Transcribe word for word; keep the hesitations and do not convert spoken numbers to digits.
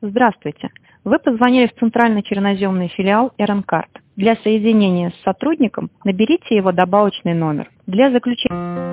Здравствуйте. Вы позвонили в центральный черноземный филиал эр эн-Карт. Для соединения с сотрудником наберите его добавочный номер. Для заключения